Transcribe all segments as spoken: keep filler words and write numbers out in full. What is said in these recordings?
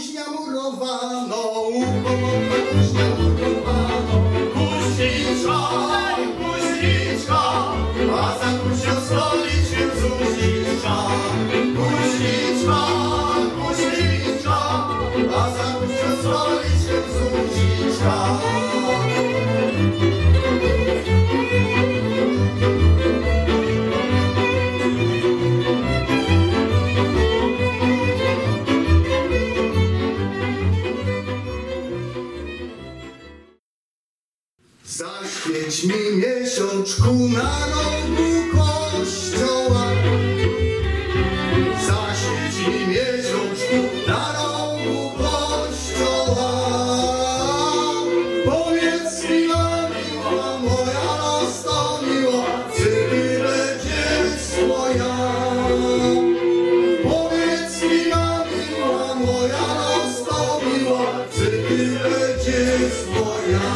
kuźnia murowano, ukołowna kuźnia murowano. Kuźniczka, kuźniczka, a za kuźnią stoliczkiem Zuziczka. Kuźniczka, kuźniczka, a za kuźnią stoliczkiem Zuziczka. Zaświeć mi miesiączku na rogu kościoła. Zaświeć mi miesiączku na rogu kościoła. Powiedz mi, na miła moja nastawiła, czy ty będziesz swoja. Powiedz mi, na miła moja nastawiła, czy ty będziesz swoja.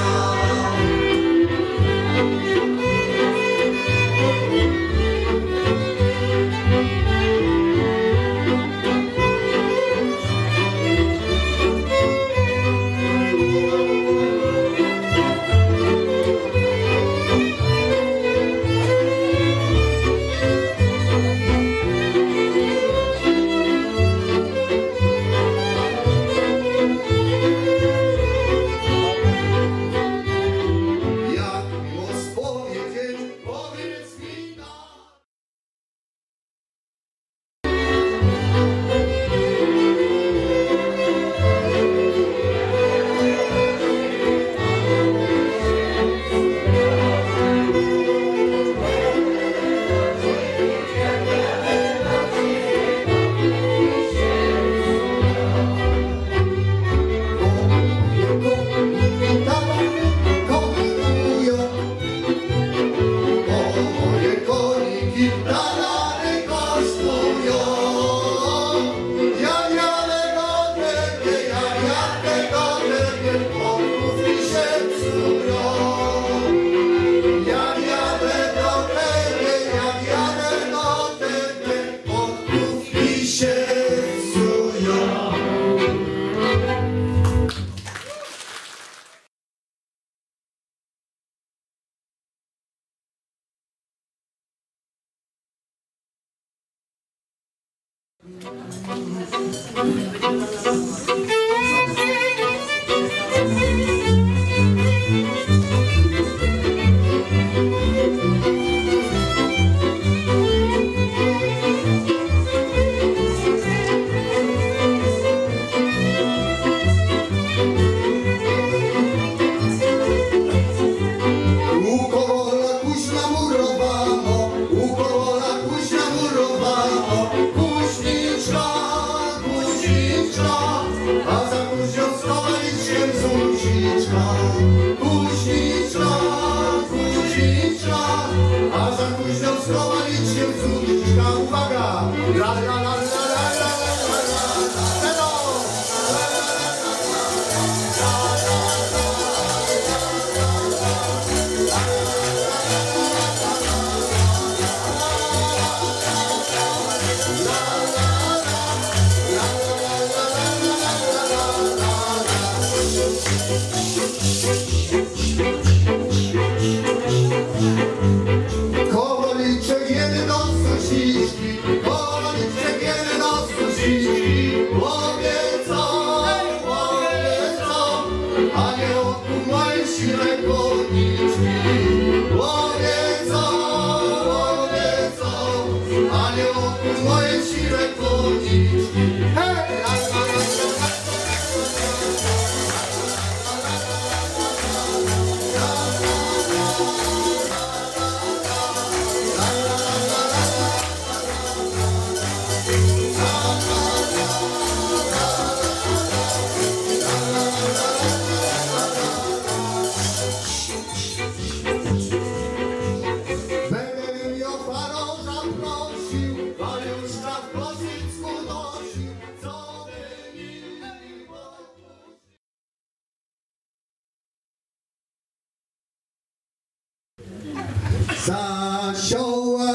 Zasiała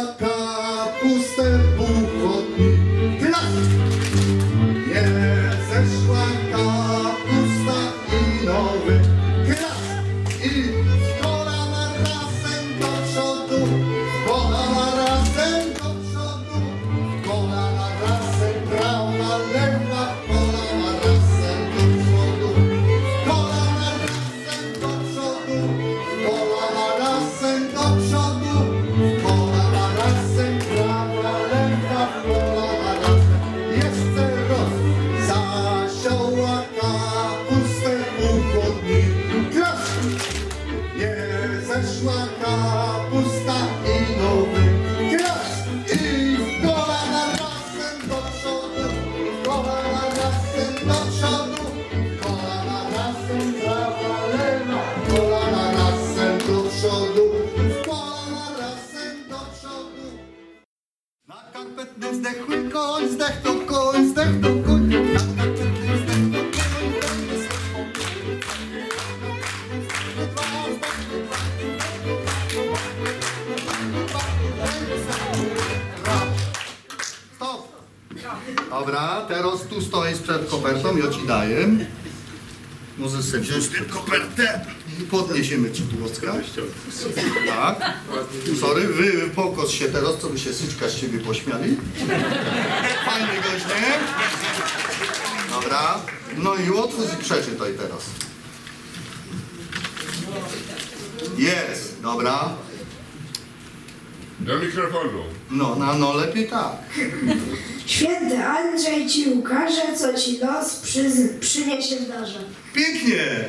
kapustę buchotni, nie zeszła kopertą, ja ci daję. Możesz sobie wziąć tę kopertę i podniesiemy ci płocka. Tak. Sorry, wy pokos się teraz, co by się Syczka z ciebie pośmiali. Fajny gość, nie? Dobra. No i otwórz i przeczytaj teraz. Jest, dobra. Do mikrofonu. No, no, no lepiej tak. Święty Andrzej ci ukaże, co ci los przy, przyniesie w darze. Pięknie!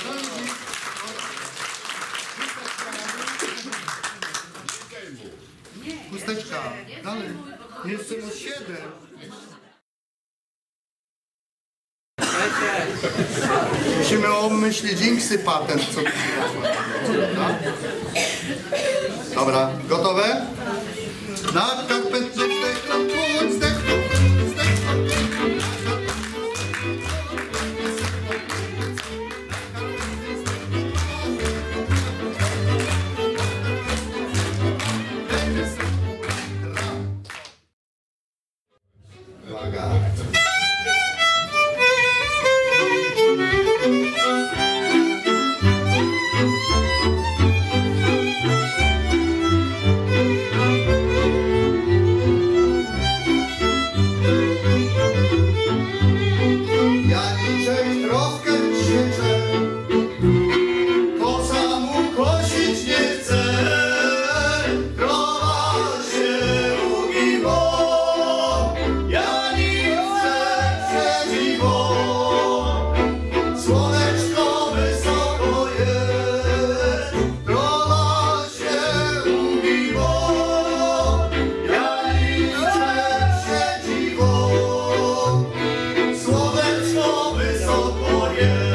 Chusteczka, dalej. Jeszcze no siedem. Musimy obmyślić inksy patent, co tu dobra? Dobra, gotowe? Na karpet zdechną, płód zdechną, zdechną. Uwaga. Janiczek troskę siecze, kosa mu kosić nie chce, krowa się ugibo, Janiczek przedziwo, słoneczko wysoko jest, krowa się ugibo, Janiczek przedziwo. Słoneczko wysoko jest.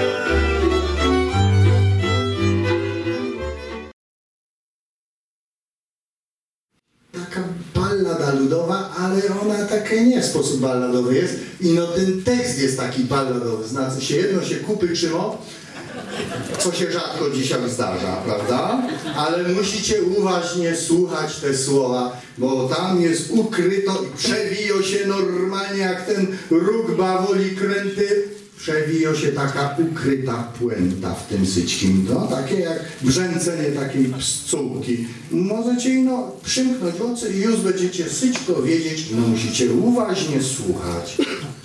Taka ballada ludowa, ale ona taka nie w sposób balladowy jest. I no ten tekst jest taki balladowy. Znaczy się, jedno się kupy krzywo, co się rzadko dzisiaj zdarza, prawda? Ale musicie uważnie słuchać te słowa, bo tam jest ukryto i przewijo się normalnie jak ten róg bawoli kręty, przewijo się taka ukryta puenta w tym syćkim, no takie jak brzęcenie takiej pszczółki. Możecie no przymknąć oczy i już będziecie syćko wiedzieć, no musicie uważnie słuchać.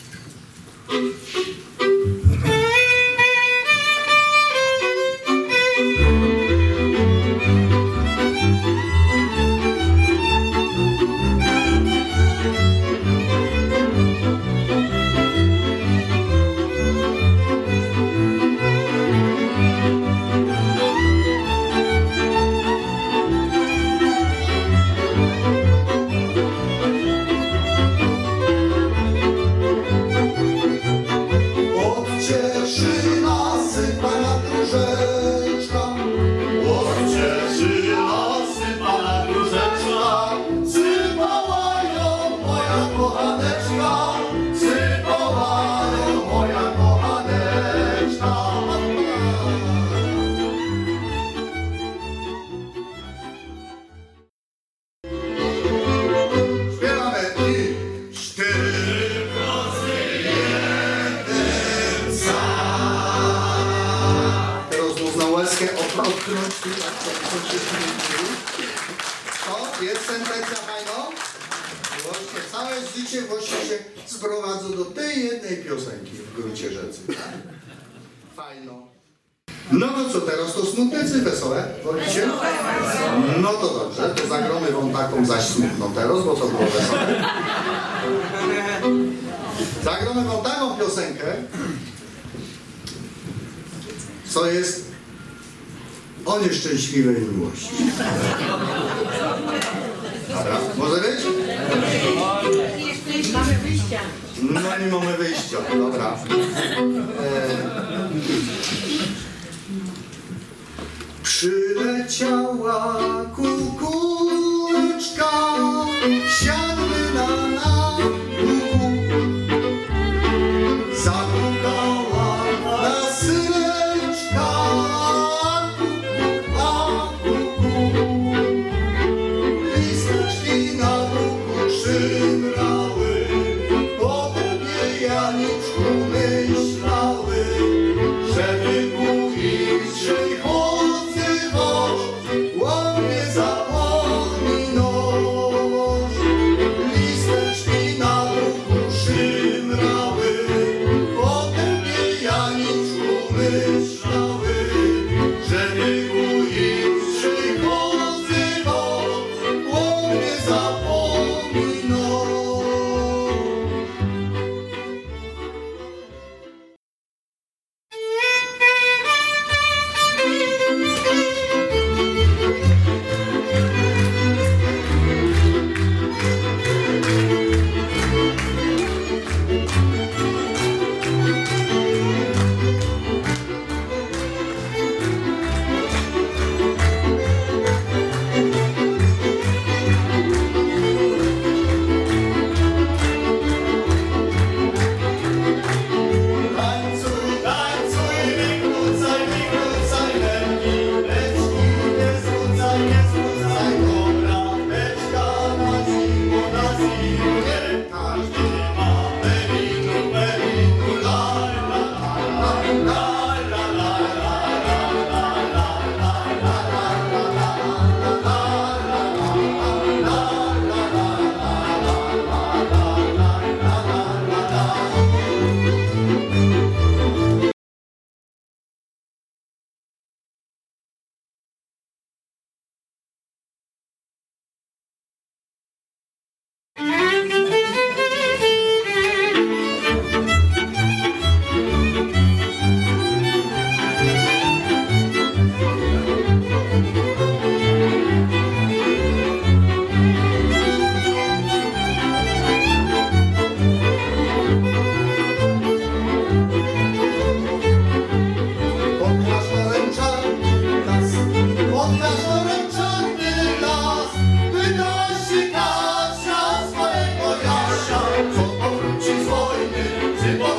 To jest sentencja fajna. Właśnie całe życie właśnie się sprowadza do tej jednej piosenki w gruncie rzeczy. Tak? Fajno. No to co teraz, to smutnecy wesołe? Wolicie? No to dobrze, to zagromy wam taką zaś smutną teraz, bo to było wesołe. Zagromy wam taką piosenkę, co jest o nieszczęśliwej miłości. Dobra, może być? Mamy wyjścia. No nie mamy wyjścia, dobra. E... Przyleciała kukułeczka, siadły na napuku, zapukała na syneczka, kuku, a kuku. Listeczki na bruku szymrały, po tobie Janiczku myślały, żeby mu inszej odzywać, łomnie zapominać. Listeczki na duchu szymrały, potem pijaniczku myślały, żeby mu inszej odzywać, łomnie zapominać. Tańcuj, tańcuj, wykłócaj, wykłócaj nerki, beczki nie zrzucaj, nie zrzucaj, dobra beczka na zimno, na zimno, nie każdy ma perinu, perinu, la la la la la la la la la Pod klasztorem czarny las, pod klasztorem czarny las, wynosi Kasia swojego Jasia, co powróci z wojny, czy powróci